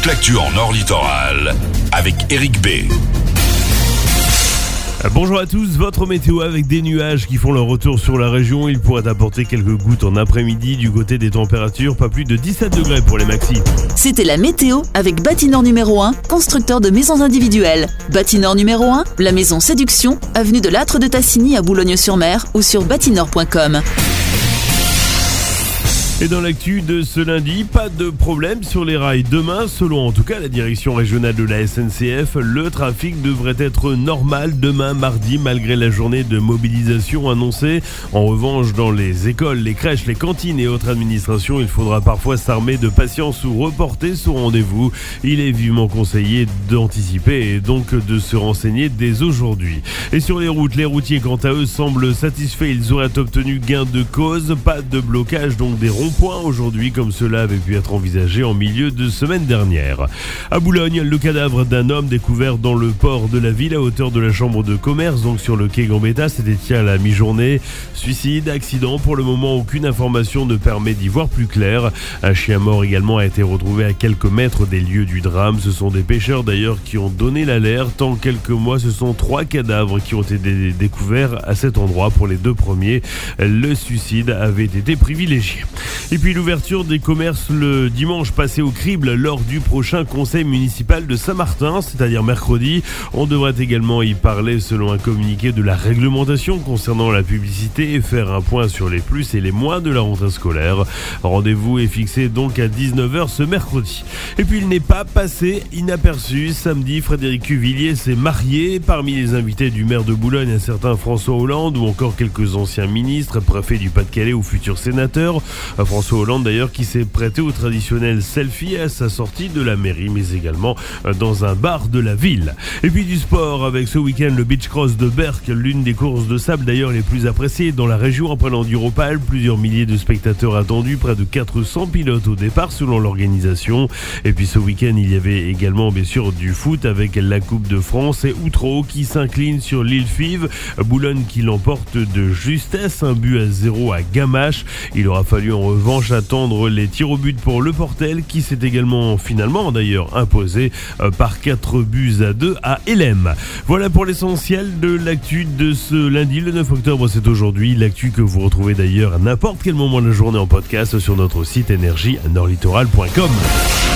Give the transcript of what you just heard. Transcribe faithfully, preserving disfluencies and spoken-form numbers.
toute l'actu en Nord Littoral avec Eric B. Bonjour à tous, votre météo avec des nuages qui font leur retour sur la région. Il pourrait apporter quelques gouttes en après-midi. Du côté des températures, pas plus de dix-sept degrés pour les maxis. C'était la météo avec Bâtinor numéro un, constructeur de maisons individuelles. Bâtinor numéro un, la maison Séduction, avenue de l'Âtre de Tassigny à Boulogne-sur-Mer ou sur bâtinor point com. Et dans l'actu de ce lundi, pas de problème sur les rails. Demain, selon en tout cas la direction régionale de la S N C F, le trafic devrait être normal demain mardi malgré la journée de mobilisation annoncée. En revanche, dans les écoles, les crèches, les cantines et autres administrations, il faudra parfois s'armer de patience ou reporter son rendez-vous. Il est vivement conseillé d'anticiper et donc de se renseigner dès aujourd'hui. Et sur les routes, les routiers quant à eux semblent satisfaits. Ils auraient obtenu gain de cause, pas de blocage donc des ronds point aujourd'hui comme cela avait pu être envisagé en milieu de semaine dernière. À Boulogne, le cadavre d'un homme découvert dans le port de la ville à hauteur de la chambre de commerce, donc sur le quai Gambetta, c'était à la mi-journée. Suicide, accident, pour le moment aucune information ne permet d'y voir plus clair. Un chien mort également a été retrouvé à quelques mètres des lieux du drame. Ce sont des pêcheurs d'ailleurs qui ont donné l'alerte. En quelques mois, ce sont trois cadavres qui ont été dé- découverts à cet endroit. Pour les deux premiers, le suicide avait été privilégié. Et puis l'ouverture des commerces le dimanche passé au crible lors du prochain conseil municipal de Saint-Martin, c'est-à-dire mercredi. On devrait également y parler selon un communiqué de la réglementation concernant la publicité et faire un point sur les plus et les moins de la rentrée scolaire. Rendez-vous est fixé donc à dix-neuf heures ce mercredi. Et puis il n'est pas passé inaperçu. Samedi, Frédéric Cuvillier s'est marié. Parmi les invités du maire de Boulogne, un certain François Hollande ou encore quelques anciens ministres, préfets du Pas-de-Calais ou futurs sénateurs. François Hollande d'ailleurs qui s'est prêté au traditionnel selfie à sa sortie de la mairie mais également dans un bar de la ville. Et puis du sport avec ce week-end le Beach Cross de Berck, l'une des courses de sable d'ailleurs les plus appréciées dans la région après l'Enduropal. Plusieurs milliers de spectateurs attendus, près de quatre cents pilotes au départ selon l'organisation. Et puis ce week-end il y avait également bien sûr du foot avec la Coupe de France et Outreau qui s'incline sur l'île Five. Boulogne qui l'emporte de justesse, un but à zéro à Gamache. Il aura fallu en revanche attendre les tirs au but pour le Portel qui s'est également finalement d'ailleurs imposé par quatre buts à deux à Elem. Voilà pour l'essentiel de l'actu de ce lundi le neuf octobre, c'est aujourd'hui l'actu que vous retrouvez d'ailleurs à n'importe quel moment de la journée en podcast sur notre site énergie nord littoral point com.